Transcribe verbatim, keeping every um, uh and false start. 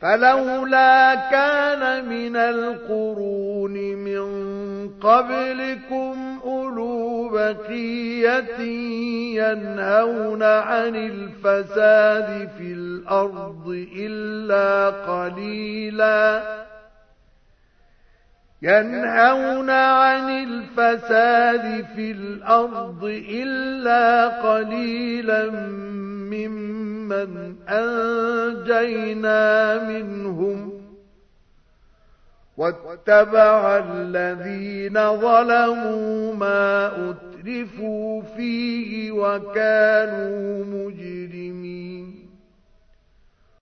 فلولا كان من القرون من قبلكم أولو بقية ينهون عن الفساد في الأرض إلا قليلا ينهون عن الفساد في الأرض إلا قليلا ممن أنجينا منهم واتبع الذين ظلموا ما أترفوا فيه وكانوا مجرمين